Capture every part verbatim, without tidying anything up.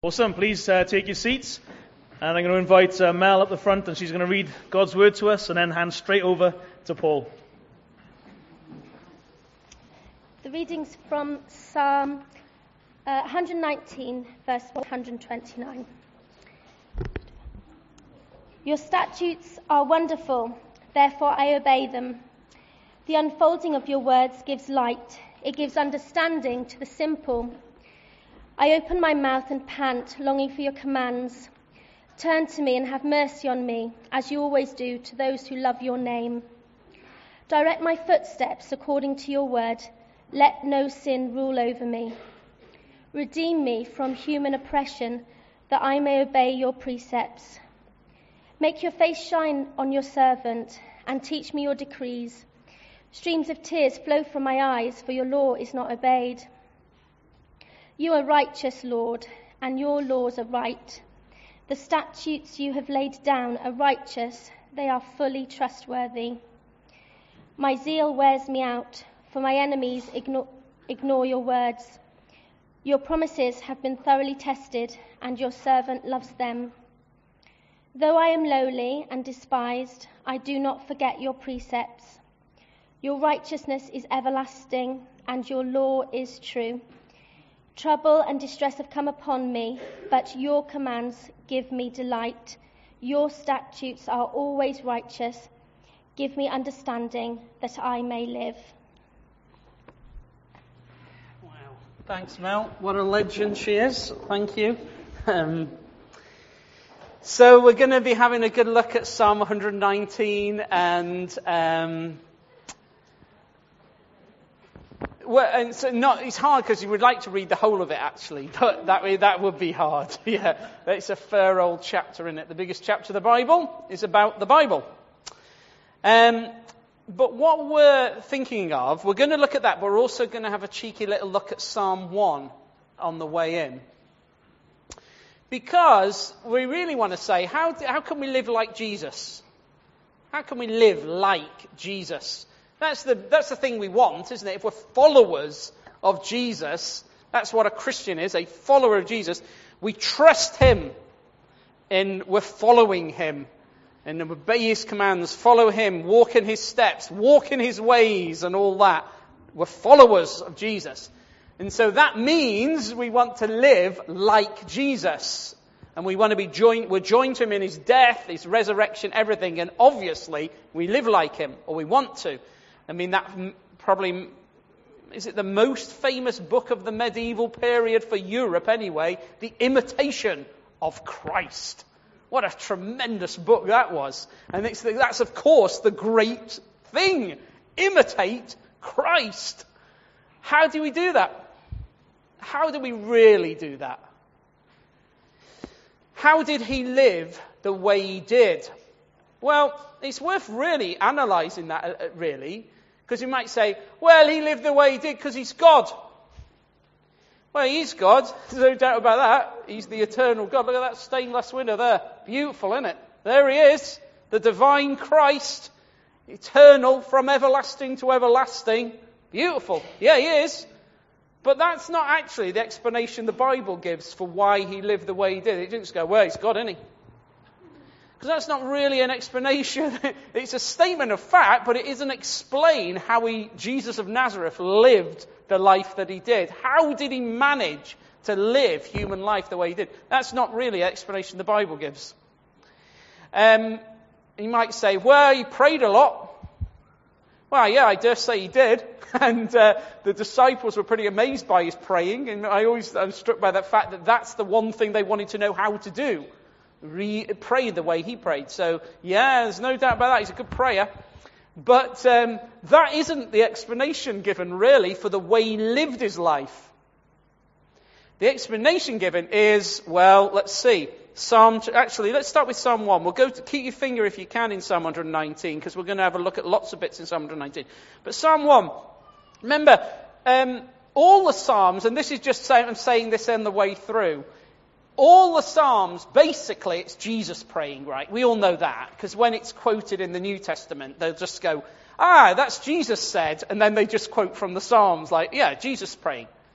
Awesome. Please uh, take your seats. And I'm going to invite uh, Mel up the front, and she's going to read God's word to us and then hand straight over to Paul. The reading's from Psalm uh, one nineteen, verse one twenty-nine. Your statutes are wonderful, therefore I obey them. The unfolding of your words gives light. It gives understanding to the simple. I open my mouth and pant, longing for your commands. Turn to me and have mercy on me, as you always do to those who love your name. Direct my footsteps according to your word. Let no sin rule over me. Redeem me from human oppression, that I may obey your precepts. Make your face shine on your servant, and teach me your decrees. Streams of tears flow from my eyes, for your law is not obeyed. You are righteous, Lord, and your laws are right. The statutes you have laid down are righteous. They are fully trustworthy. My zeal wears me out, for my enemies ignore, ignore your words. Your promises have been thoroughly tested, and your servant loves them. Though I am lowly and despised, I do not forget your precepts. Your righteousness is everlasting, and your law is true. Trouble and distress have come upon me, but your commands give me delight. Your statutes are always righteous. Give me understanding that I may live. Wow. Thanks, Mel. What a legend she is. Thank you. Um, so we're going to be having a good look at Psalm one nineteen, and um, Well, and so not, it's hard because you would like to read the whole of it, actually, but that that would be hard. Yeah, it's a fair old chapter in it. The biggest chapter of the Bible is about the Bible. Um, but what we're thinking of, we're going to look at that, but we're also going to have a cheeky little look at Psalm one on the way in. Because we really want to say, how how can we live like Jesus? How can we live like Jesus? That's the that's the thing we want, isn't it? If we're followers of Jesus, that's what a Christian is, a follower of Jesus. We trust him, and we're following him, and obey his commands, follow him, walk in his steps, walk in his ways, and all that. We're followers of Jesus. And so that means we want to live like Jesus. And we want to be joined, we're joined to him in his death, his resurrection, everything. And obviously, we live like him, or we want to. I mean, that probably, is it the most famous book of the medieval period for Europe anyway? The Imitation of Christ. What a tremendous book that was. And it's, that's, of course, the great thing. Imitate Christ. How do we do that? How do we really do that? How did he live the way he did? Well, it's worth really analysing that, really. Because you might say, well, he lived the way he did because he's God. Well, he's God. There's no doubt about that. He's the eternal God. Look at that stained glass window there. Beautiful, isn't it? There he is. The divine Christ. Eternal from everlasting to everlasting. Beautiful. Yeah, he is. But that's not actually the explanation the Bible gives for why he lived the way he did. It didn't just go, well, he's God, isn't he? Because that's not really an explanation. It's a statement of fact, but it doesn't explain how he, Jesus of Nazareth, lived the life that he did. How did he manage to live human life the way he did? That's not really an explanation the Bible gives. Um, you might say, well, he prayed a lot. Well, yeah, I dare say he did. And uh, the disciples were pretty amazed by his praying. And I always I'm struck by the fact that that's the one thing they wanted to know how to do. Re- pray the way he prayed. So, yeah, there's no doubt about that. He's a good prayer. But um, that isn't the explanation given, really, for the way he lived his life. The explanation given is, well, let's see. Psalm, actually, let's start with Psalm one. We'll go to, keep your finger if you can in Psalm one nineteen, because we're going to have a look at lots of bits in Psalm one nineteen. But Psalm one, remember, um, all the Psalms, and this is just saying, I'm saying this on the way through, all the Psalms, basically, it's Jesus praying, right? We all know that, because when it's quoted in the New Testament, they'll just go, ah, that's Jesus said, and then they just quote from the Psalms, like, yeah, Jesus praying.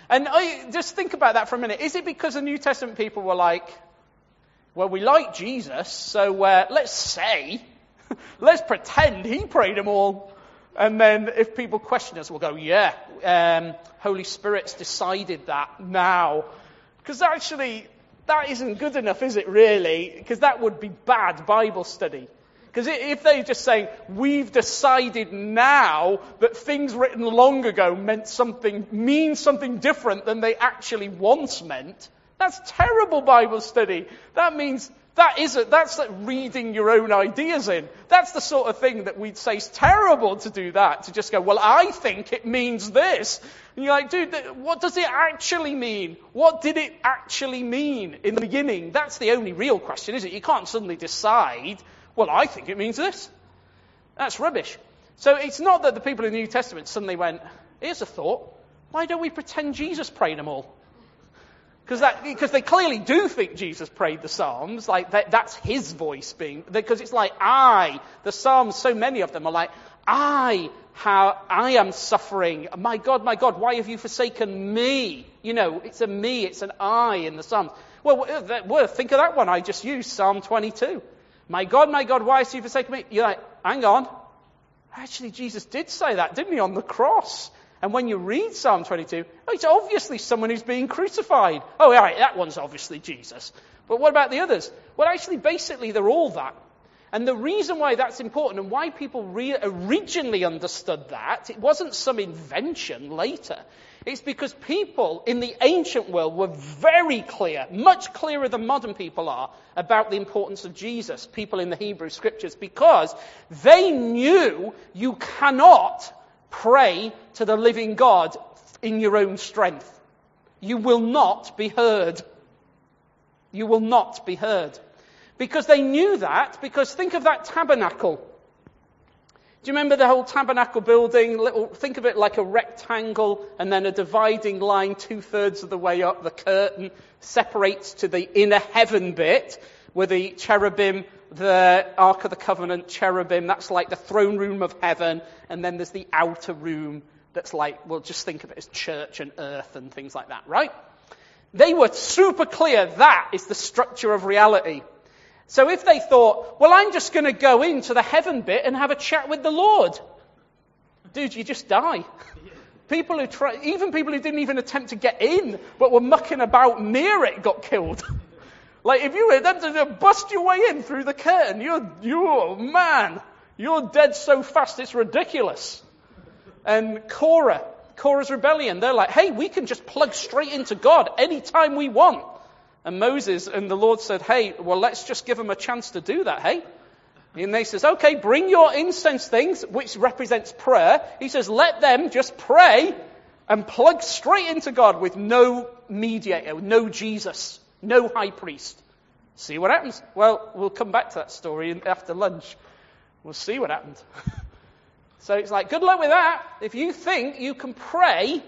And I, just think about that for a minute. Is it because the New Testament people were like, well, we like Jesus, so uh, let's say, let's pretend he prayed them all. And then if people question us, we'll go, yeah, um, Holy Spirit's decided that now. Because actually, that isn't good enough, is it really? Because that would be bad Bible study. Because if they're just saying, we've decided now that things written long ago meant something, mean something different than they actually once meant, that's terrible Bible study. That means that isn't, that's like reading your own ideas in. That's the sort of thing that we'd say is terrible to do that, to just go, well, I think it means this. And you're like, dude, what does it actually mean? What did it actually mean in the beginning? That's the only real question, isn't it? You can't suddenly decide, well, I think it means this. That's rubbish. So it's not that the people in the New Testament suddenly went, here's a thought, why don't we pretend Jesus prayed them all? Because that, because they clearly do think Jesus prayed the Psalms, like that, that's his voice being, because it's like, I, the Psalms, so many of them are like, I, how, I am suffering. My God, my God, why have you forsaken me? You know, it's a me, it's an I in the Psalms. Well, well, think of that one I just used, Psalm twenty-two. My God, my God, why have you forsaken me? You're like, hang on. Actually, Jesus did say that, didn't he, on the cross? And when you read Psalm twenty-two, oh, it's obviously someone who's being crucified. Oh, all right, that one's obviously Jesus. But what about the others? Well, actually, basically, they're all that. And the reason why that's important and why people re- originally understood that, it wasn't some invention later. It's because people in the ancient world were very clear, much clearer than modern people are, about the importance of Jesus, people in the Hebrew Scriptures, because they knew you cannot pray to the living God in your own strength. You will not be heard. You will not be heard. Because they knew that, because think of that tabernacle. Do you remember the whole tabernacle building? Little, think of it like a rectangle and then a dividing line two-thirds of the way up. The curtain separates to the inner heaven bit where the cherubim, the Ark of the Covenant cherubim, that's like the throne room of heaven. And then there's the outer room that's like, well, just think of it as church and earth and things like that, right? They were super clear that is the structure of reality. So if they thought, well, I'm just going to go into the heaven bit and have a chat with the Lord. Dude, you just die. People who try, even people who didn't even attempt to get in, but were mucking about near it, got killed. Like if you attempted to bust your way in through the curtain, you're, you're, man, you're dead so fast it's ridiculous. And Korah, Korah's rebellion, they're like, hey, we can just plug straight into God anytime we want. And Moses and the Lord said, hey, well, let's just give them a chance to do that, hey? And they says, okay, bring your incense things, which represents prayer. He says, let them just pray and plug straight into God with no mediator, with no Jesus, no high priest. See what happens? Well, we'll come back to that story after lunch. We'll see what happened. So it's like, good luck with that. If you think you can pray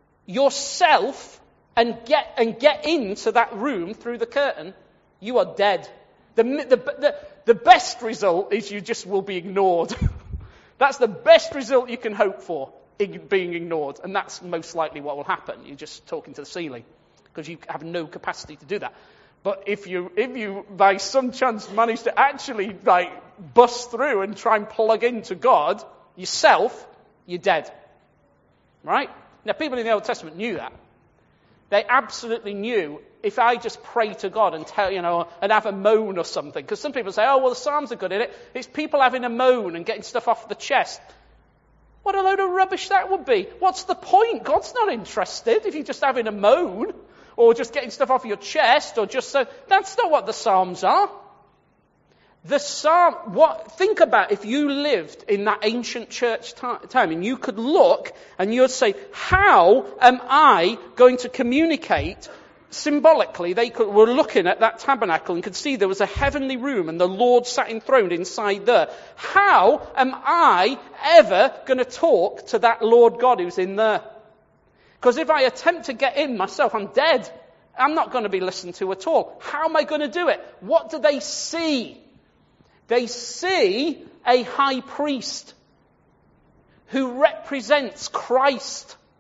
yourself and get and get into that room through the curtain, you are dead. The, the, the, the best result is you just will be ignored. That's the best result you can hope for, being ignored. And that's most likely what will happen. You're just talking to the ceiling because you have no capacity to do that. But if you, if you by some chance manage to actually like bust through and try and plug into God yourself, you're dead. Right? Now, people in the Old Testament knew that. They absolutely knew if I just pray to God and tell, you know, and have a moan or something. Because some people say, oh, well, the Psalms are good in it. It's people having a moan and getting stuff off the chest. What a load of rubbish that would be. What's the point? God's not interested if you're just having a moan or just getting stuff off your chest or just so. That's not what the Psalms are. The Psalm, what, think about if you lived in that ancient church time and you could look and you'd say, how am I going to communicate symbolically? They could, were looking at that tabernacle and could see there was a heavenly room and the Lord sat enthroned inside there. How am I ever going to talk to that Lord God who's in there? Because if I attempt to get in myself, I'm dead. I'm not going to be listened to at all. How am I going to do it? What do they see? They see a high priest who represents Christ.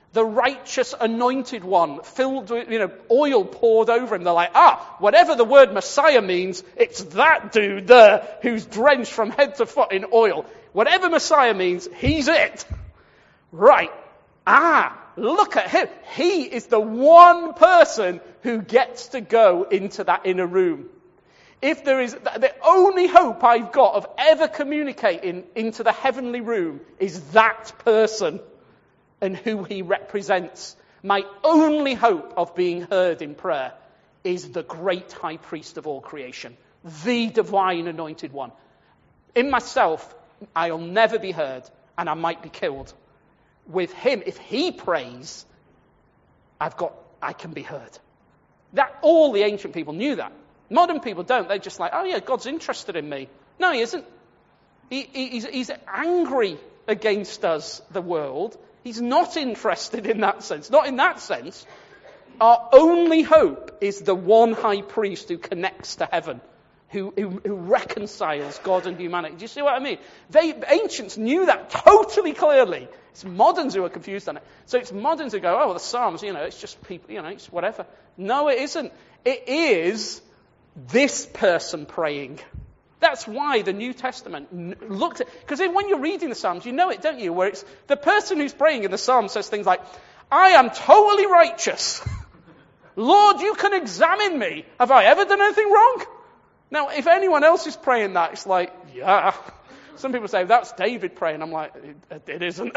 The righteous anointed one, filled with, you know, oil poured over him. They're like, ah, whatever the word Messiah means, it's that dude there who's drenched from head to foot in oil. Whatever Messiah means, he's it. Right. Ah, look at him. He is the one person who gets to go into that inner room. If there is, the only hope I've got of ever communicating into the heavenly room is that person and who he represents. My only hope of being heard in prayer is the great high priest of all creation, the divine anointed one. In myself, I'll never be heard, and I might be killed. With him, if he prays, I've got, I can be heard. That, all the ancient people knew that. Modern people don't. They're just like, oh yeah, God's interested in me. No, he isn't. He, he, he's, he's angry against us, the world. He's not interested in that sense. Not in that sense. Our only hope is the one high priest who connects to heaven, who, who, who reconciles God and humanity. Do you see what I mean? They, ancients knew that totally clearly. It's moderns who are confused on it. So it's moderns who go, oh, well, the Psalms, you know, it's just people, you know, it's whatever. No, it isn't. It is this person praying. That's why the New Testament looked at, because when you're reading the Psalms, you know it, don't you? Where it's the person who's praying in the Psalm says things like, I am totally righteous. Lord, you can examine me. Have I ever done anything wrong? Now, if anyone else is praying that, it's like, yeah. Some people say, that's David praying. I'm like, it, it isn't.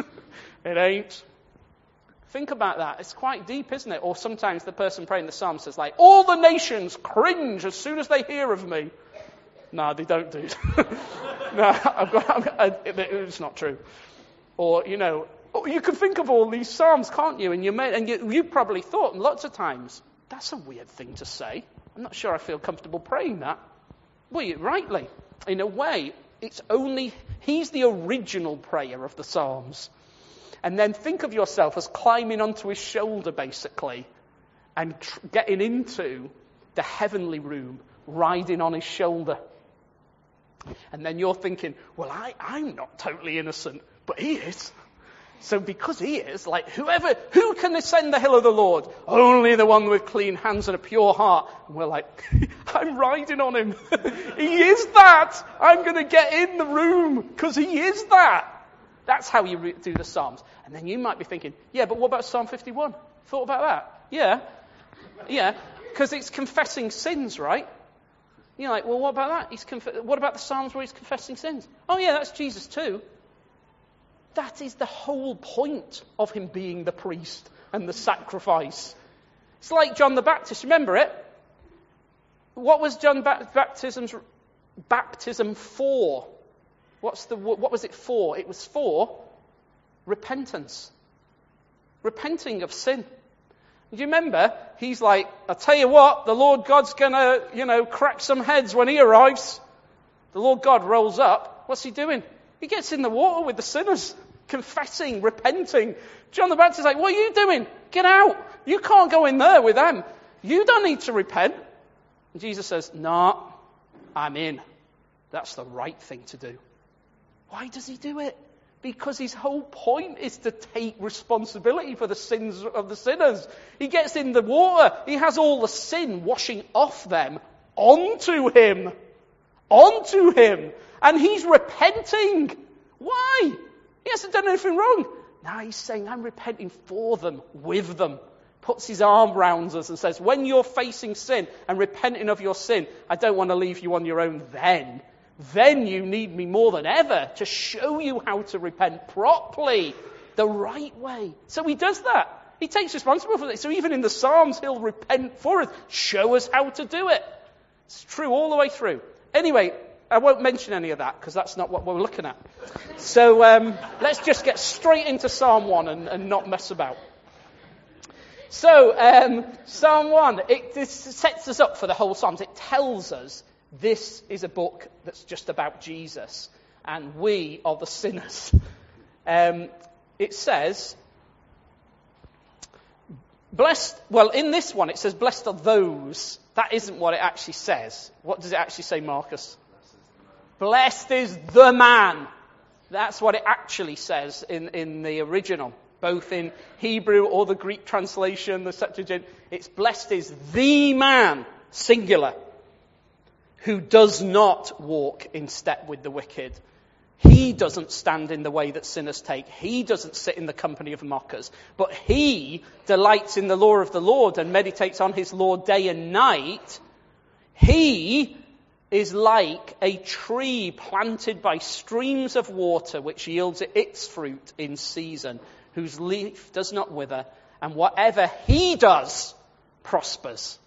It ain't. Think about that. It's quite deep, isn't it? Or sometimes the person praying the Psalm says, like, all the nations cringe as soon as they hear of me. No, they don't, dude. no, I've got, I've got, I, it's not true. Or, you know, you can think of all these Psalms, can't you? And you may, and you, you probably thought lots of times, that's a weird thing to say. I'm not sure I feel comfortable praying that. Well, you, rightly, in a way, it's only, he's the original prayer of the Psalms. And then think of yourself as climbing onto his shoulder, basically, and tr- getting into the heavenly room, riding on his shoulder. And then you're thinking, well, I, I'm not totally innocent, but he is. So because he is, like, whoever, who can ascend the hill of the Lord? Only the one with clean hands and a pure heart. And we're like, I'm riding on him. He is that. I'm going to get in the room because he is that. That's how you re- do the Psalms. And then you might be thinking, yeah, but what about Psalm fifty-one? Thought about that? Yeah. Yeah. Because it's confessing sins, right? You're like, well, what about that? He's conf- what about the Psalms where he's confessing sins? Oh, yeah, that's Jesus too. That is the whole point of him being the priest and the sacrifice. It's like John the Baptist. Remember it? What was John ba- Baptism's baptism for? What's the what was it for? It was for repentance, repenting of sin. Do you remember? He's like, I'll tell you what, the Lord God's gonna, you know, crack some heads when he arrives. The Lord God rolls up. What's he doing? He gets in the water with the sinners, confessing, repenting. John the Baptist is like, what are you doing? Get out. You can't go in there with them. You don't need to repent. And Jesus says, no, I'm in. That's the right thing to do. Why does he do it? Because his whole point is to take responsibility for the sins of the sinners. He gets in the water. He has all the sin washing off them onto him. Onto him. And he's repenting. Why? He hasn't done anything wrong. Now he's saying, I'm repenting for them, with them. Puts his arm round us and says, when you're facing sin and repenting of your sin, I don't want to leave you on your own then. Then you need me more than ever to show you how to repent properly, the right way. So he does that. He takes responsibility for it. So even in the Psalms, he'll repent for us, show us how to do it. It's true all the way through. Anyway, I won't mention any of that because that's not what we're looking at. So um, let's just get straight into Psalm one and, and not mess about. So um, Psalm one, it this sets us up for the whole Psalms. It tells us this is a book that's just about Jesus, and we are the sinners. Um, it says, blessed, well, in this one it says, blessed are those. That isn't what it actually says. What does it actually say, Marcus? Blessed is the man. That's what it actually says in, in the original. both in Hebrew or the Greek translation, the Septuagint. It's blessed is the man, singular, who does not walk in step with the wicked. He doesn't stand in the way that sinners take. He doesn't sit in the company of mockers. But he delights in the law of the Lord and meditates on his law day and night. He is like a tree planted by streams of water, which yields its fruit in season, whose leaf does not wither, and whatever he does prospers.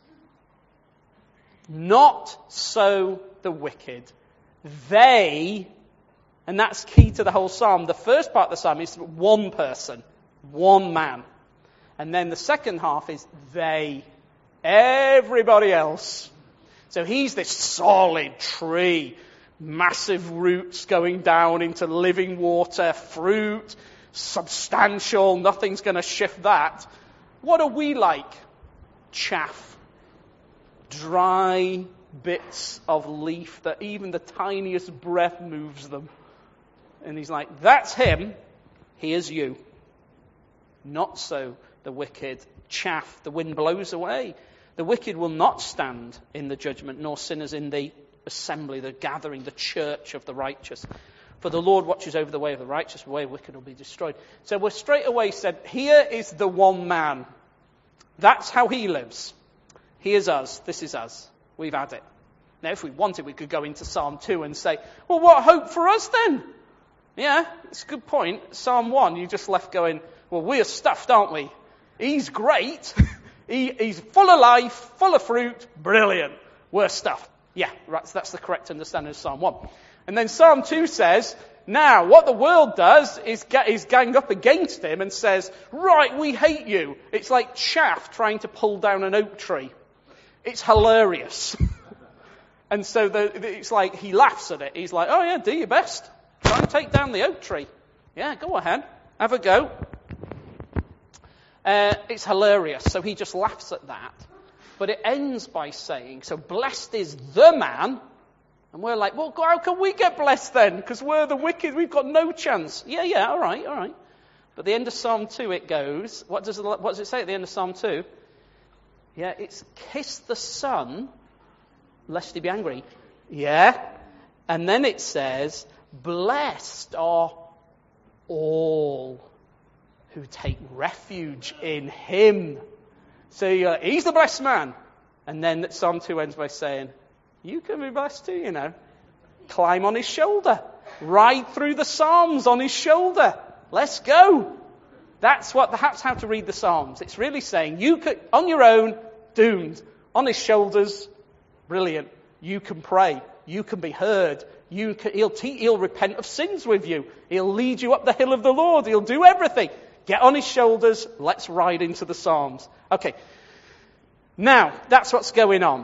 Not so the wicked. They, and that's key to the whole psalm. The first part of the psalm is one person, one man. And then the second half is they, everybody else. So he's this solid tree, massive roots going down into living water, fruit, substantial, nothing's going to shift that. What are we like? Chaff. Dry bits of leaf that even the tiniest breath moves them. And he's like, that's him, here's you. Not so the wicked. Chaff, the wind blows away. The wicked will not stand in the judgment, nor sinners in the assembly, the gathering, the church of the righteous. For the Lord watches over the way of the righteous, the way of the wicked will be destroyed. So we're straight away said, here is the one man. That's how he lives. Here's us. This is us. We've had it. Now, if we wanted, we could go into Psalm two and say, well, what hope for us then? Yeah, it's a good point. Psalm one, you just left going, well, we're stuffed, aren't we? He's great. he, he's full of life, full of fruit. Brilliant. We're stuffed. Yeah, right, so that's the correct understanding of Psalm one. And then Psalm two says, now, what the world does is, get, is gang up against him and says, right, we hate you. It's like chaff trying to pull down an oak tree. It's hilarious. And so the, it's like he laughs at it. He's like, oh yeah, do your best. Try and take down the oak tree. Yeah, go ahead. Have a go. Uh, it's hilarious. So he just laughs at that. But it ends by saying, so blessed is the man. And we're like, well, how can we get blessed then? Because we're the wicked. We've got no chance. Yeah, yeah, all right, all right. But at the end of Psalm two, it goes, what does, what does it say at the end of Psalm two? Yeah, it's kiss the Son, lest he be angry. Yeah. And then it says, blessed are all who take refuge in him. So you're like, he's the blessed man. And then Psalm two ends by saying, you can be blessed too, you know. Climb on his shoulder. Ride through the Psalms on his shoulder. Let's go. That's what, that's how to read the Psalms. It's really saying, you could, on your own, doomed. On his shoulders, brilliant. You can pray. You can be heard. You can, he'll, te- he'll repent of sins with you. He'll lead you up the hill of the Lord. He'll do everything. Get on his shoulders. Let's ride into the Psalms. Okay. Now, that's what's going on.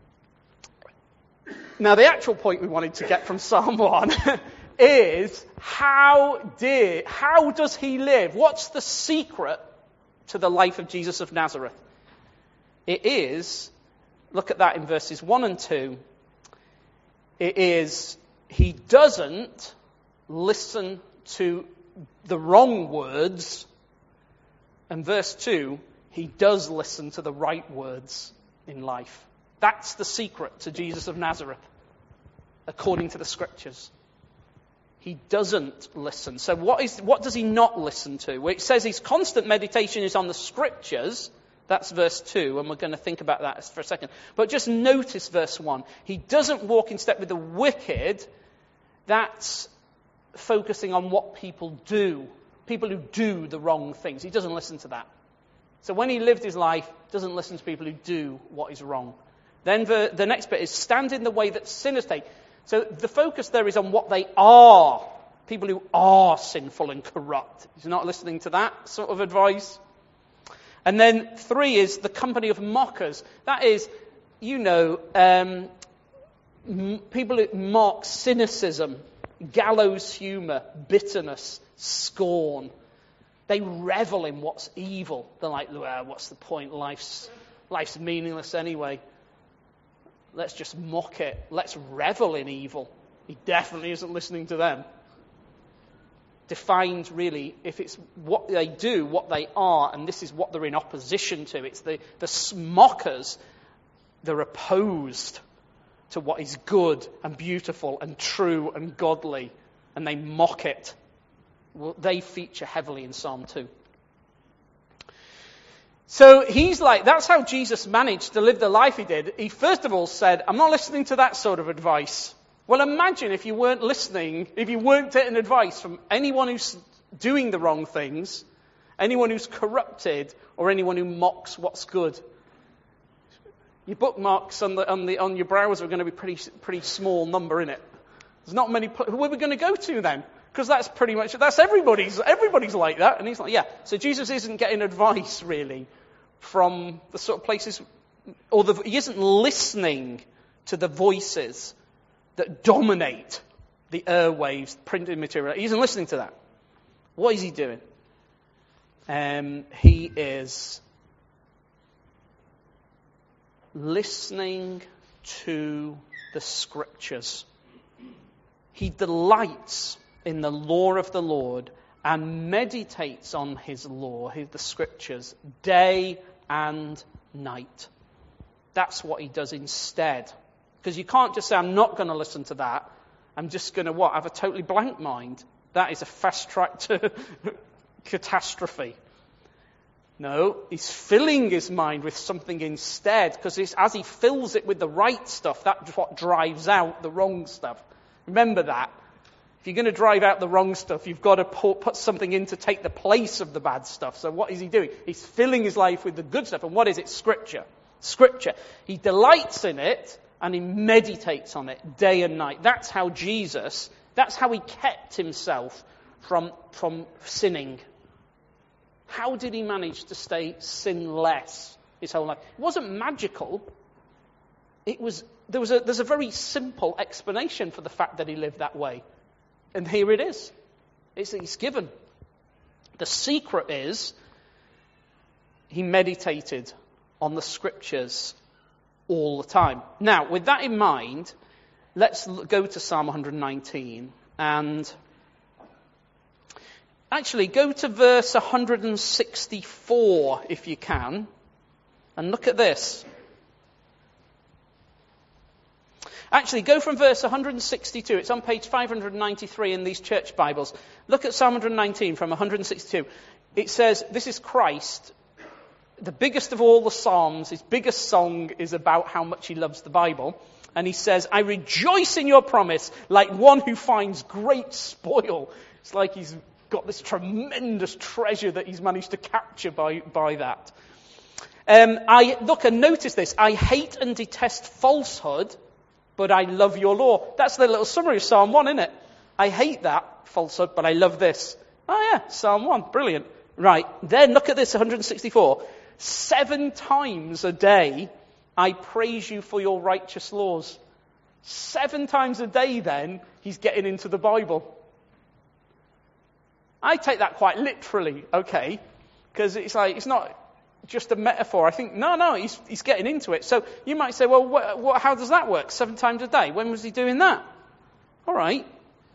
Now, the actual point we wanted to get from Psalm one is how did, how does he live? What's the secret to the life of Jesus of Nazareth? It is, look at that in verses one and two. It is, he doesn't listen to the wrong words. And verse two, he does listen to the right words in life. That's the secret to Jesus of Nazareth, according to the scriptures. He doesn't listen. So what is what does he not listen to? Well, it says his constant meditation is on the scriptures. That's verse two, and we're going to think about that for a second. But just notice verse one. He doesn't walk in step with the wicked. That's focusing on what people do. People who do the wrong things. He doesn't listen to that. So when he lived his life, he doesn't listen to people who do what is wrong. Then the, the next bit is stand in the way that sinners take. So the focus there is on what they are. People who are sinful and corrupt. He's not listening to that sort of advice. And then three is the company of mockers. That is, you know, um, m- people who mock cynicism, gallows humour, bitterness, scorn. They revel in what's evil. They're like, well, what's the point? Life's, life's meaningless anyway. Let's just mock it. Let's revel in evil. He definitely isn't listening to them. defined really, if it's what they do, what they are, and this is what they're in opposition to. It's the, the mockers, they're opposed to what is good and beautiful and true and godly, and they mock it. Well, they feature heavily in Psalm two. So he's like, that's how Jesus managed to live the life he did. He first of all said, I'm not listening to that sort of advice. Well, imagine if you weren't listening, if you weren't getting advice from anyone who's doing the wrong things, anyone who's corrupted, or anyone who mocks what's good. Your bookmarks on the on the on your browser are going to be pretty pretty small number in it. There's not many. Who are we going to go to then? Because that's pretty much that's everybody's everybody's like that. And he's like, yeah. So Jesus isn't getting advice really from the sort of places, or the, he isn't listening to the voices that dominate the airwaves, printed material. He isn't listening to that. What is he doing? Um, he is listening to the Scriptures. He delights in the law of the Lord and meditates on his law, his, the Scriptures, day and night. That's what he does instead. Because you can't just say, I'm not going to listen to that. I'm just going to what? Have a totally blank mind. That is a fast track to catastrophe. No, he's filling his mind with something instead, because as he fills it with the right stuff, that's what drives out the wrong stuff. Remember that. If you're going to drive out the wrong stuff, you've got to put, put something in to take the place of the bad stuff. So what is he doing? He's filling his life with the good stuff. And what is it? Scripture. Scripture. He delights in it, and he meditates on it day and night. That's how Jesus, that's how he kept himself from, from sinning. How did he manage to stay sinless his whole life? It wasn't magical. It was, there was a, there's a very simple explanation for the fact that he lived that way. And here it is. It's, it's given. The secret is he meditated on the Scriptures all the time. Now, with that in mind, let's go to Psalm one nineteen and actually go to verse one sixty-four if you can, and look at this. Actually, go from verse one sixty-two. It's on page five ninety-three in these church Bibles. Look at Psalm one nineteen from one sixty-two. It says, this is Christ. The biggest of all the Psalms, his biggest song is about how much he loves the Bible. And he says, I rejoice in your promise like one who finds great spoil. It's like he's got this tremendous treasure that he's managed to capture by, by that. Um, I look and notice this. I hate and detest falsehood, but I love your law. That's the little summary of Psalm one, isn't it? I hate that falsehood, but I love this. Oh yeah, Psalm one, brilliant. Right, then look at this, one sixty-four. Seven times a day I praise you for your righteous laws. Seven times a day then, he's getting into the Bible. I take that quite literally, okay, because it's like, it's not just a metaphor. I think, no, no, he's, he's getting into it. So you might say, well, what, what, how does that work? Seven times a day? When was he doing that? All right.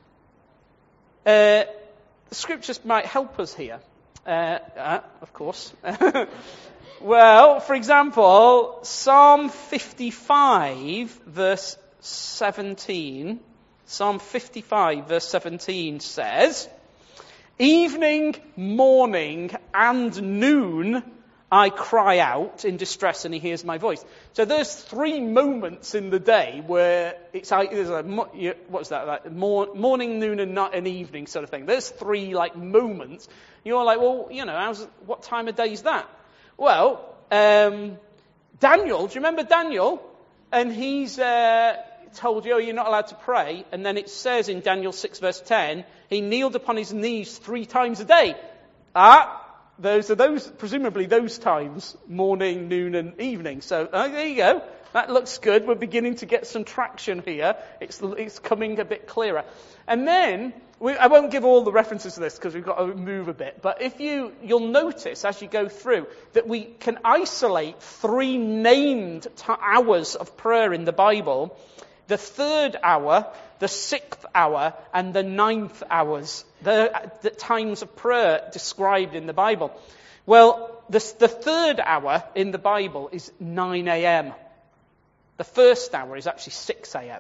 Uh, the Scriptures might help us here. Uh, uh, of course. Well, for example, Psalm fifty-five, verse seventeen. Psalm fifty-five, verse seventeen says, evening, morning, and noon I cry out in distress and he hears my voice. So there's three moments in the day where it's like, there's a, what's that, like morning, noon, and night, and evening sort of thing. There's three like moments. You're like, well, you know, how's, what time of day is that? Well, um, Daniel, do you remember Daniel? And he's uh, told you, oh, you're not allowed to pray. And then it says in Daniel six verse ten, he kneeled upon his knees three times a day. Ah, those are those, presumably those times, morning, noon, and evening. So uh, there you go. That looks good. We're beginning to get some traction here. It's it's coming a bit clearer. And then, we, I won't give all the references to this because we've got to move a bit. But if you, you'll notice as you go through that we can isolate three named t- hours of prayer in the Bible The third hour, the sixth hour, and the ninth hours. The, the times of prayer described in the Bible. Well, the, the third hour in the Bible is nine a.m. The first hour is actually six a.m.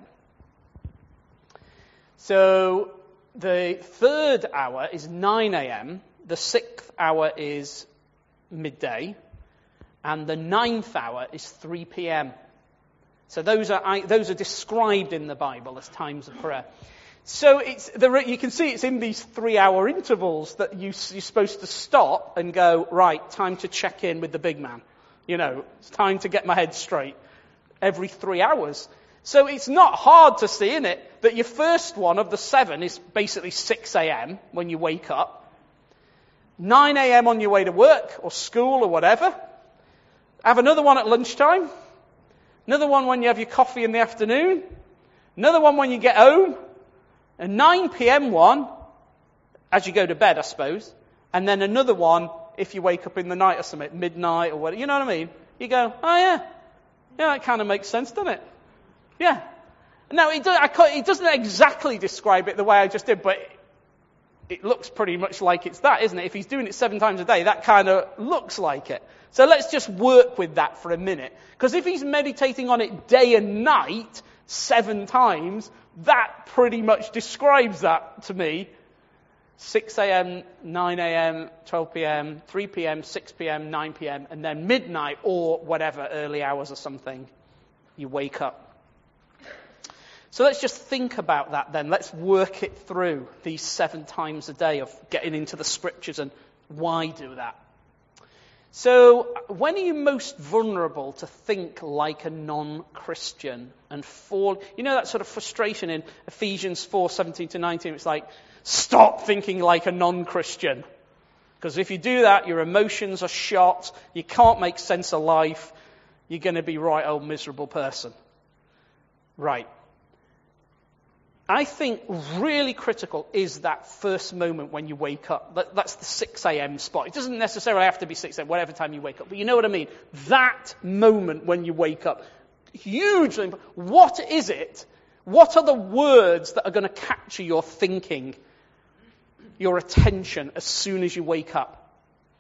So the third hour is nine a.m., the sixth hour is midday, and the ninth hour is three p.m. So those are those are described in the Bible as times of prayer. So it's the, you can see it's in these three-hour intervals that you, you're supposed to stop and go, right, time to check in with the big man. You know, it's time to get my head straight. Every three hours. So it's not hard to see, innit, that your first one of the seven is basically six a.m. when you wake up. nine a.m. on your way to work or school or whatever. Have another one at lunchtime. Another one when you have your coffee in the afternoon. Another one when you get home. A nine p.m. one as you go to bed, I suppose. And then another one if you wake up in the night or something, midnight or whatever. You know what I mean? You go, oh yeah. Yeah, that kind of makes sense, doesn't it? Yeah. Now, it, do, I can't, it doesn't exactly describe it the way I just did, but it, it looks pretty much like it's that, isn't it? If he's doing it seven times a day, that kind of looks like it. So let's just work with that for a minute. Because if he's meditating on it day and night, seven times, that pretty much describes that to me. six a.m., nine a.m., twelve p.m., three p.m., six p.m., nine p.m., and then midnight or whatever, early hours or something, you wake up. So let's just think about that then. Let's work it through these seven times a day of getting into the scriptures and why do that. So when are you most vulnerable to think like a non-Christian and fall? You know that sort of frustration in Ephesians four, seventeen to nineteen? It's like, stop thinking like a non-Christian. Because if you do that, your emotions are shot. You can't make sense of life. You're going to be right old miserable person. Right. I think really critical is that first moment when you wake up. That, that's the six a.m. spot. It doesn't necessarily have to be six a.m., whatever time you wake up. But you know what I mean? That moment when you wake up. Hugely important. What is it? What are the words that are going to capture your thinking, your attention as soon as you wake up?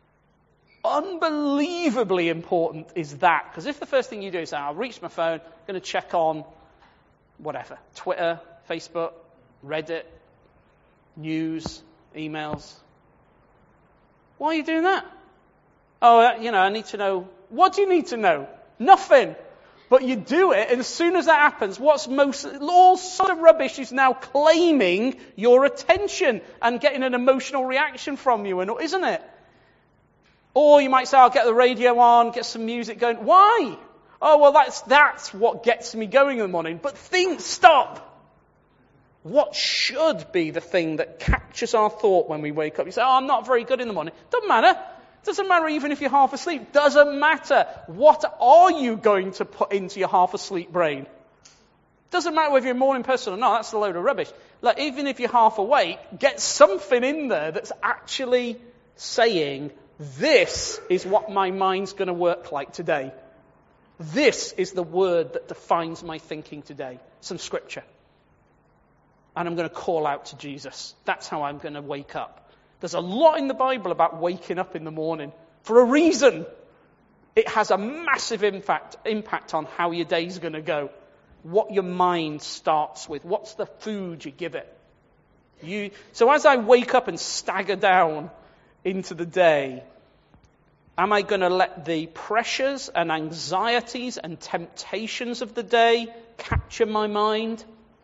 Unbelievably important is that. Because if the first thing you do is say, I'll reach my phone, I'm going to check on whatever, Twitter, Facebook, Reddit, news, emails. Why are you doing that? Oh, you know, I need to know. What do you need to know? Nothing. But you do it, and as soon as that happens, what's most, all sort of rubbish is now claiming your attention and getting an emotional reaction from you, and isn't it? Or you might say, I'll get the radio on, get some music going. Why? Oh, well, that's, that's what gets me going in the morning. But think, stop. What should be the thing that captures our thought when we wake up? You say, oh, I'm not very good in the morning. Doesn't matter. Doesn't matter even if you're half asleep. Doesn't matter. What are you going to put into your half asleep brain? Doesn't matter whether you're a morning person or not. That's a load of rubbish. Like, even if you're half awake, get something in there that's actually saying, this is what my mind's going to work like today. This is the word that defines my thinking today. Some scripture. And I'm going to call out to Jesus. That's how I'm going to wake up. There's a lot in the Bible about waking up in the morning. For a reason. It has a massive impact, impact on how your day's going to go. What your mind starts with. What's the food you give it. You, so as I wake up and stagger down into the day, am I going to let the pressures and anxieties and temptations of the day capture my mind?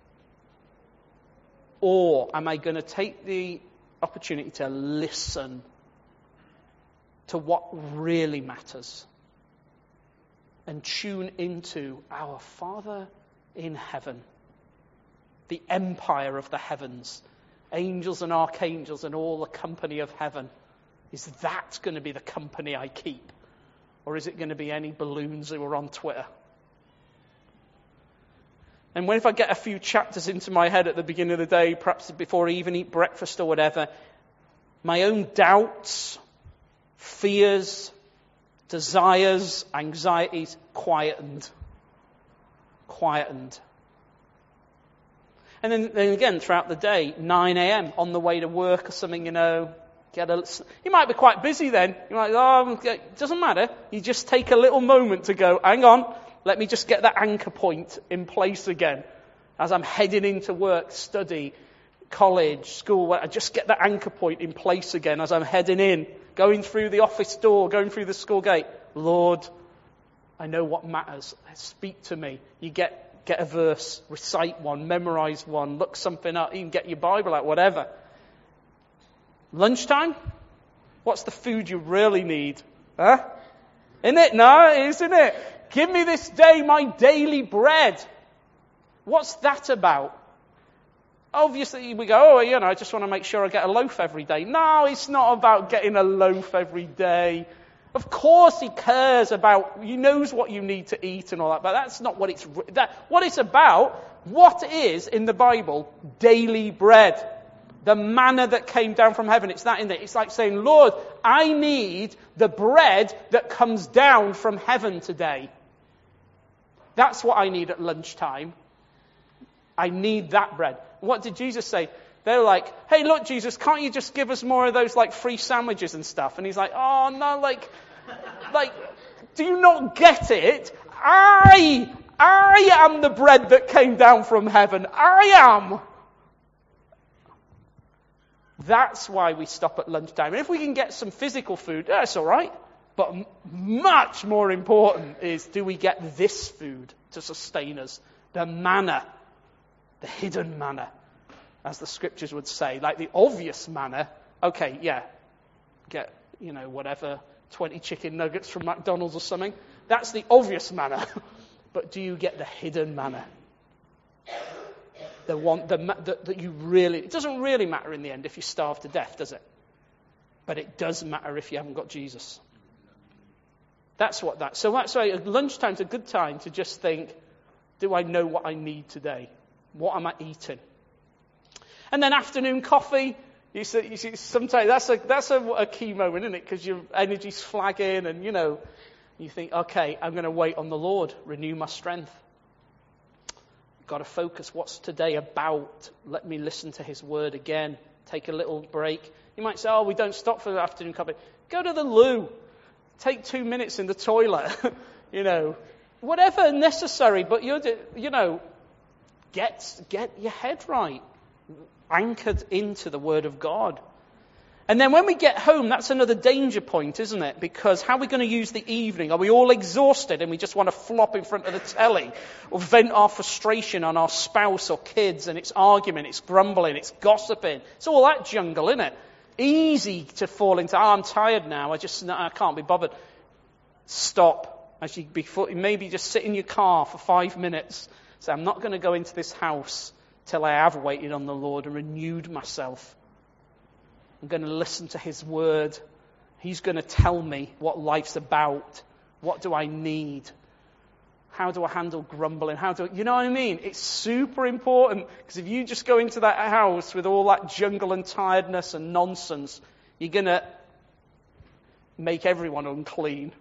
Or am I going to take the opportunity to listen to what really matters and tune into our Father in heaven, the empire of the heavens, angels and archangels and all the company of heaven? Is that going to be the company I keep? Or is it going to be any balloons who are on Twitter? And when if I get a few chapters into my head at the beginning of the day, perhaps before I even eat breakfast or whatever, my own doubts, fears, desires, anxieties, quietened. Quietened. And then, then again, throughout the day, nine a.m. on the way to work or something, you know, get a, you might be quite busy then. You might, oh, it doesn't matter. You just take a little moment to go, hang on, let me just get that anchor point in place again. As I'm heading into work, study, college, school, I just get that anchor point in place again as I'm heading in, going through the office door, going through the school gate. Lord, I know what matters. Speak to me. You get Get a verse, recite one, memorize one, look something up, even get your Bible out, whatever. Lunchtime? What's the food you really need? Huh? Isn't it? No, isn't it? Give me this day my daily bread. What's that about? Obviously we go, oh, you know, I just want to make sure I get a loaf every day. No, it's not about getting a loaf every day. Of course he cares about, he knows what you need to eat and all that, but that's not what it's, that, what it's about, what is in the Bible, daily bread. The manna that came down from heaven, it's that in there. It's like saying, Lord, I need the bread that comes down from heaven today. That's what I need at lunchtime. I need that bread. What did Jesus say? They were like, hey, look, Jesus, can't you just give us more of those, like, free sandwiches and stuff? And he's like, oh, no, like, like, do you not get it? I, I am the bread that came down from heaven. I am. That's why we stop at lunchtime. And if we can get some physical food, that's all right. But m- much more important is, do we get this food to sustain us? The manna, the hidden manna. As the scriptures would say, like the obvious manna, okay, yeah, get, you know, whatever, twenty chicken nuggets from McDonald's or something. That's the obvious manna. But do you get the hidden manna? The one the, the, that you really, it doesn't really matter in the end if you starve to death, does it? But it does matter if you haven't got Jesus. That's what that, so that's why lunchtime's a good time to just think, do I know what I need today? What am I eating? And then afternoon coffee, you see, you see sometimes that's a that's a, a key moment, isn't it? Because your energy's flagging, and you know, you think, okay, I'm going to wait on the Lord, renew my strength. Got to focus. What's today about? Let me listen to His word again. Take a little break. You might say, oh, we don't stop for the afternoon coffee. Go to the loo. Take two minutes in the toilet. you know, whatever necessary. But you you know, get get your head right. Anchored into the Word of God. And then when we get home, that's another danger point, isn't it? Because how are we going to use the evening? Are we all exhausted and we just want to flop in front of the telly or vent our frustration on our spouse or kids, and it's argument, it's grumbling, it's gossiping. It's all that jungle, isn't it? Easy to fall into, oh, I'm tired now, I just I can't be bothered. Stop. As you before, maybe just sit in your car for five minutes. Say, I'm not going to go into this house till I have waited on the Lord and renewed myself. I'm going to listen to His word. He's going to tell me what life's about. What do I need? How do I handle grumbling? How do I, you know what I mean? It's super important, because if you just go into that house with all that jungle and tiredness and nonsense, you're going to make everyone unclean.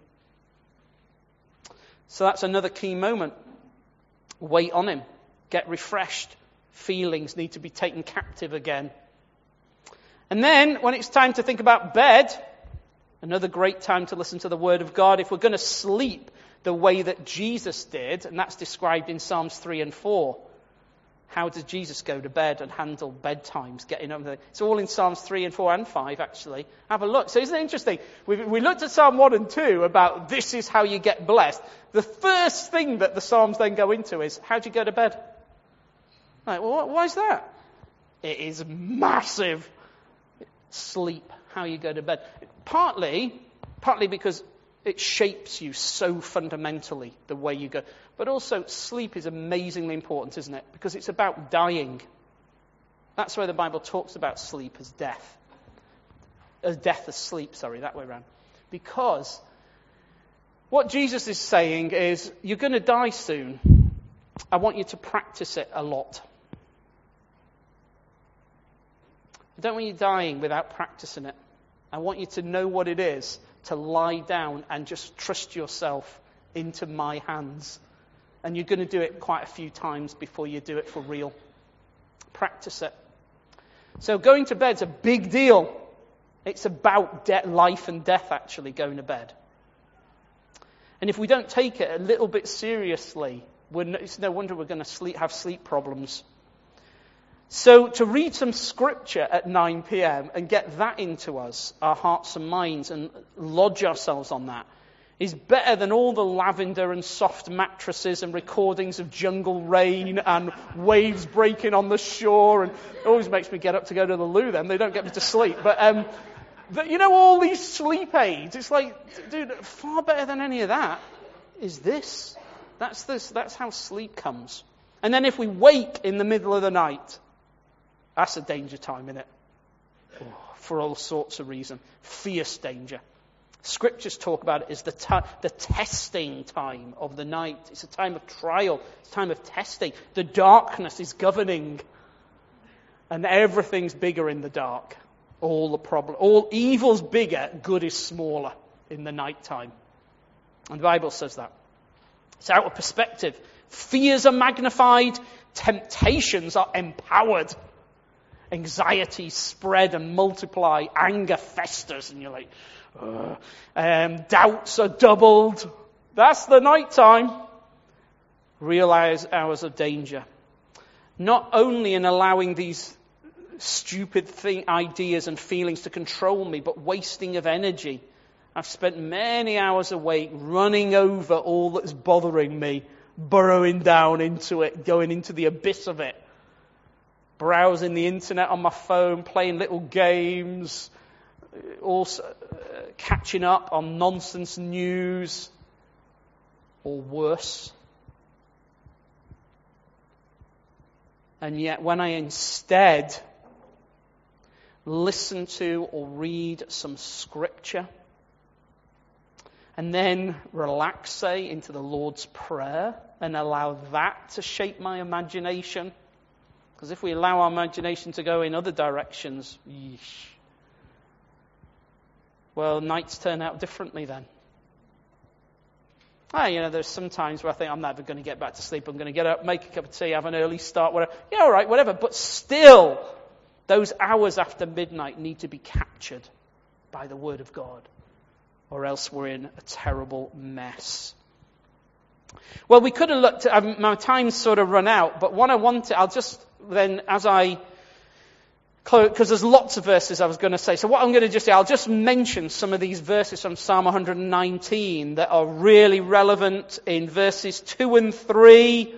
So that's another key moment. Wait on Him. Get refreshed. Feelings need to be taken captive again. And then, when it's time to think about bed, another great time to listen to the Word of God. If we're going to sleep the way that Jesus did, and that's described in Psalms three and four, how did Jesus go to bed and handle bedtimes, getting up? It's all in Psalms three and four and five, actually. Have a look. So isn't it interesting? We, we looked at Psalm one and two about this is how you get blessed. The first thing that the Psalms then go into is, how do you go to bed? Right, well, why is that? It is massive. Sleep, how you go to bed. Partly, partly because it shapes you so fundamentally, the way you go. But also, sleep is amazingly important, isn't it? Because it's about dying. That's why the Bible talks about sleep as death. As death as sleep, sorry, that way around. Because what Jesus is saying is, you're going to die soon. I want you to practice it a lot. I don't want you dying without practicing it. I want you to know what it is to lie down and just trust yourself into my hands. And you're going to do it quite a few times before you do it for real. Practice it. So going to bed's a big deal. It's about de- life and death, actually, going to bed. And if we don't take it a little bit seriously, we're no, it's no wonder we're going to sleep, have sleep problems. So to read some scripture at nine p.m. and get that into us, our hearts and minds, and lodge ourselves on that, is better than all the lavender and soft mattresses and recordings of jungle rain and waves breaking on the shore. And it always makes me get up to go to the loo then. They don't get me to sleep. But, um, but you know, all these sleep aids, it's like, dude, far better than any of that is this. That's this. That's how sleep comes. And then if we wake in the middle of the night, that's a danger time, isn't it? Oh, for all sorts of reasons. Fierce danger. Scriptures talk about it as the, t- the testing time of the night. It's a time of trial. It's a time of testing. The darkness is governing. And everything's bigger in the dark. All the problem, all evil's bigger, good is smaller in the night time. And the Bible says that. It's out of perspective. Fears are magnified. Temptations are empowered. Anxieties spread and multiply. Anger festers. And you're like, ugh. Um, doubts are doubled. That's the night time. Real hours, hours of danger. Not only in allowing these stupid thing, ideas and feelings to control me, but wasting of energy. I've spent many hours awake running over all that's bothering me, burrowing down into it, going into the abyss of it, browsing the internet on my phone, playing little games, also uh, catching up on nonsense news, or worse. And yet when I instead listen to or read some scripture, and then relax, say, into the Lord's Prayer and allow that to shape my imagination. Because if we allow our imagination to go in other directions, yeesh, well, nights turn out differently then. Ah, you know, there's some times where I think I'm never going to get back to sleep. I'm going to get up, make a cup of tea, have an early start, whatever. Yeah, all right, whatever. But still, those hours after midnight need to be captured by the Word of God. Or else we're in a terrible mess. Well, we could have looked at, um, my time's sort of run out, but what I wanted, I'll just then, as I, because there's lots of verses I was going to say. So what I'm going to just say, I'll just mention some of these verses from Psalm one hundred nineteen that are really relevant in verses two and three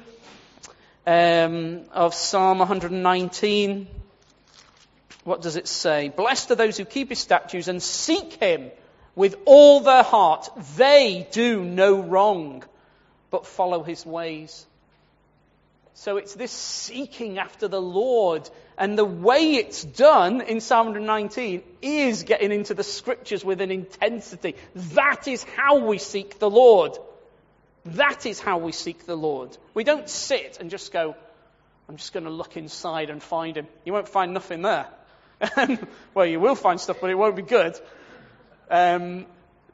um, of Psalm one hundred nineteen. What does it say? Blessed are those who keep his statutes and seek him with all their heart. They do no wrong, but follow his ways. So it's this seeking after the Lord. And the way it's done in Psalm one hundred nineteen is getting into the scriptures with an intensity. That is how we seek the Lord. That is how we seek the Lord. We don't sit and just go, I'm just going to look inside and find him. You won't find nothing there. Well, you will find stuff, but it won't be good. Um,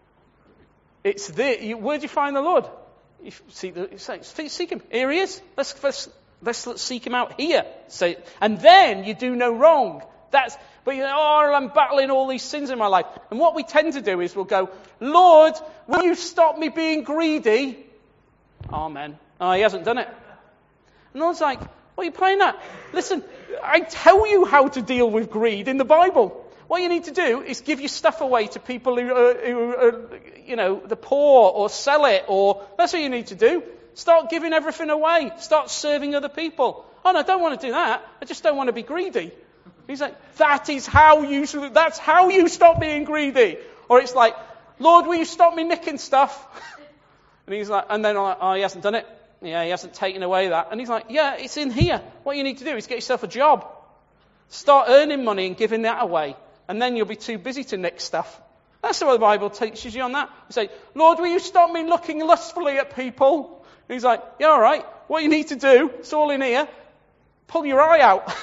it's the, you, where do you find the Lord? You seek, the, seek him. Here he is. Let's, let's, let's seek him out here. So, and then you do no wrong. That's, but you know, oh, I'm battling all these sins in my life. And what we tend to do is we'll go, Lord, will you stop me being greedy? Amen. Oh, he hasn't done it. And the Lord's like, what are you playing at? Listen, I tell you how to deal with greed in the Bible. What you need to do is give your stuff away to people who are, who are, you know, the poor, or sell it, or that's what you need to do. Start giving everything away. Start serving other people. Oh no, I don't want to do that. I just don't want to be greedy. He's like, that is how you, that's how you stop being greedy. Or it's like, Lord, will you stop me nicking stuff? And he's like, and then I'm like, oh, he hasn't done it. Yeah, he hasn't taken away that. And he's like, yeah, it's in here. What you need to do is get yourself a job. Start earning money and giving that away. And then you'll be too busy to nick stuff. That's what the Bible teaches you on that. You say, Lord, will you stop me looking lustfully at people? And he's like, yeah, all right. What you need to do, it's all in here. Pull your eye out.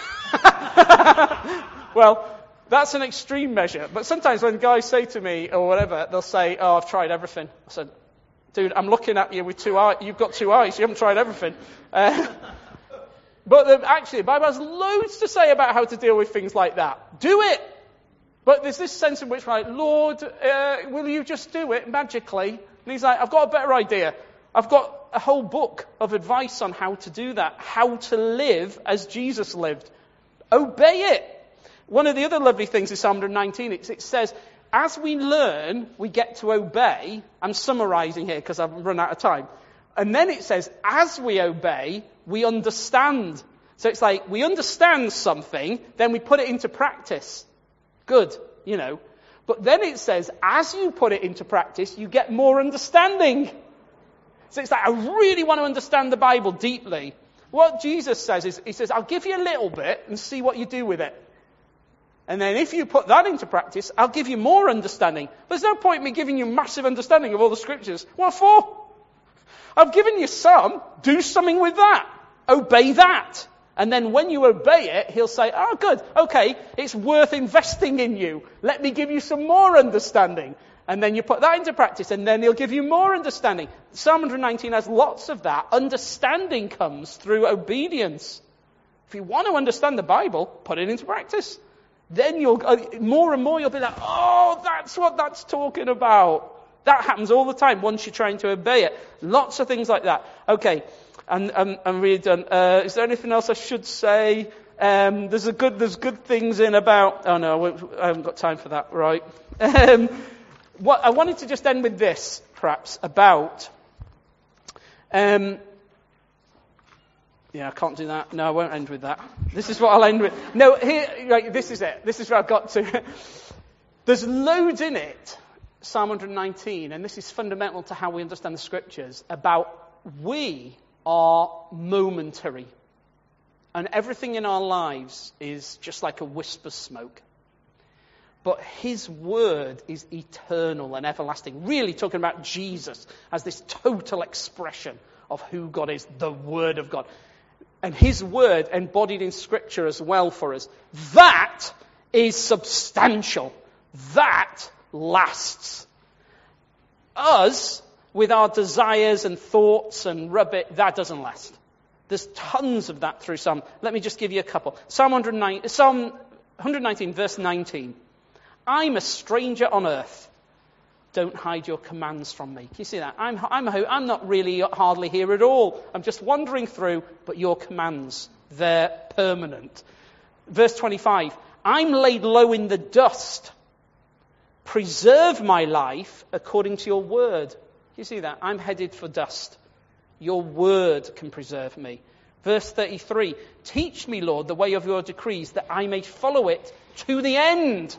Well, that's an extreme measure. But sometimes when guys say to me or whatever, they'll say, oh, I've tried everything. I said, dude, I'm looking at you with two eyes. You've got two eyes. You haven't tried everything. Uh, But the, actually, the Bible has loads to say about how to deal with things like that. Do it! But there's this sense in which we're like, Lord, uh, will you just do it magically? And he's like, I've got a better idea. I've got a whole book of advice on how to do that, how to live as Jesus lived. Obey it. One of the other lovely things in Psalm one nineteen, it, it says, as we learn, we get to obey. I'm summarizing here because I've run out of time. And then it says, as we obey, we understand. So it's like, we understand something, then we put it into practice. Good, you know. But then it says, as you put it into practice, you get more understanding. So it's like, I really want to understand the Bible deeply. What Jesus says is, he says, I'll give you a little bit and see what you do with it. And then if you put that into practice, I'll give you more understanding. There's no point in me giving you massive understanding of all the scriptures. What for? I've given you some. Do something with that. Obey that. And then when you obey it, he'll say, oh, good, okay, it's worth investing in you. Let me give you some more understanding. And then you put that into practice, and then he'll give you more understanding. Psalm one nineteen has lots of that. Understanding comes through obedience. If you want to understand the Bible, put it into practice. Then you'll, more and more you'll be like, oh, that's what that's talking about. That happens all the time once you're trying to obey it. Lots of things like that. Okay. And um, I'm really done. Uh, is there anything else I should say? Um, there's a good, there's good things in about. Oh no, I, won't, I haven't got time for that. Right. Um, what I wanted to just end with this, perhaps about. Um, yeah, I can't do that. No, I won't end with that. This is what I'll end with. No, here, right, this is it. This is where I've got to. There's loads in it, Psalm one nineteen, and this is fundamental to how we understand the scriptures about we. Are momentary. And everything in our lives is just like a wisp of smoke. But his word is eternal and everlasting. Really talking about Jesus as this total expression of who God is, the word of God. And his word embodied in scripture as well for us. That is substantial. That lasts. Us, with our desires and thoughts and rubbish, that doesn't last. There's tons of that through Psalm. Let me just give you a couple. Psalm one hundred nine, Psalm one nineteen, verse nineteen. I'm a stranger on earth. Don't hide your commands from me. Can you see that? I'm, I'm, I'm not really hardly here at all. I'm just wandering through, but your commands, they're permanent. Verse twenty-five. I'm laid low in the dust. Preserve my life according to your word. You see that? I'm headed for dust. Your word can preserve me. Verse thirty-three. Teach me, Lord, the way of your decrees, that I may follow it to the end.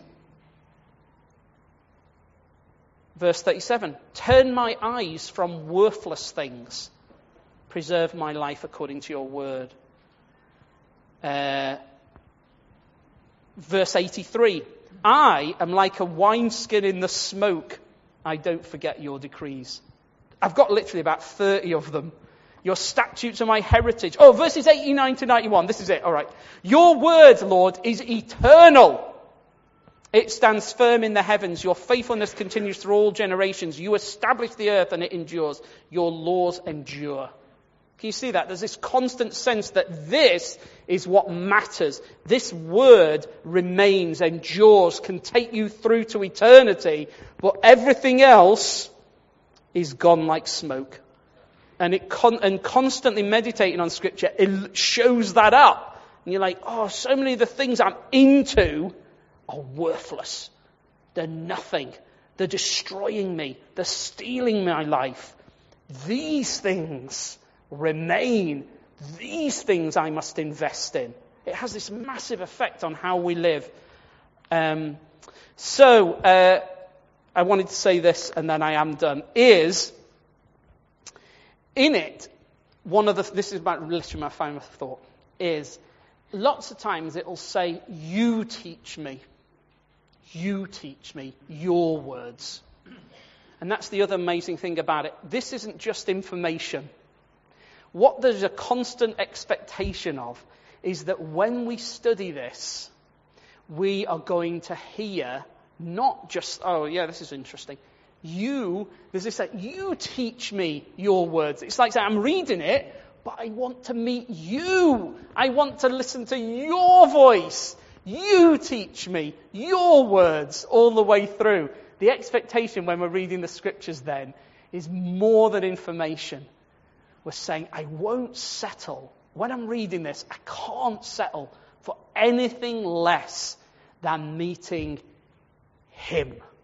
Verse thirty-seven. Turn my eyes from worthless things. Preserve my life according to your word. Uh, verse eighty-three. I am like a wineskin in the smoke. I don't forget your decrees. I've got literally about thirty of them. Your statutes are my heritage. Oh, verses eighty-nine to ninety-one. This is it. All right. Your word, Lord, is eternal. It stands firm in the heavens. Your faithfulness continues through all generations. You establish the earth and it endures. Your laws endure. Can you see that? There's this constant sense that this is what matters. This word remains, endures, can take you through to eternity, but everything else is gone like smoke. And it con- and constantly meditating on Scripture, it shows that up. And you're like, oh, so many of the things I'm into are worthless. They're nothing. They're destroying me. They're stealing my life. These things remain. These things I must invest in. It has this massive effect on how we live. Um, so, uh, I wanted to say this, and then I am done, is, in it, one of the, this is about literally my final thought, is, lots of times it'll say, you teach me. You teach me your words. And that's the other amazing thing about it. This isn't just information. What there's a constant expectation of is that when we study this, we are going to hear not just, oh yeah, this is interesting. You, there's this like, you teach me your words. It's like I'm reading it, but I want to meet you. I want to listen to your voice. You teach me your words all the way through. The expectation when we're reading the scriptures then is more than information. We're saying, I won't settle. When I'm reading this, I can't settle for anything less than meeting him.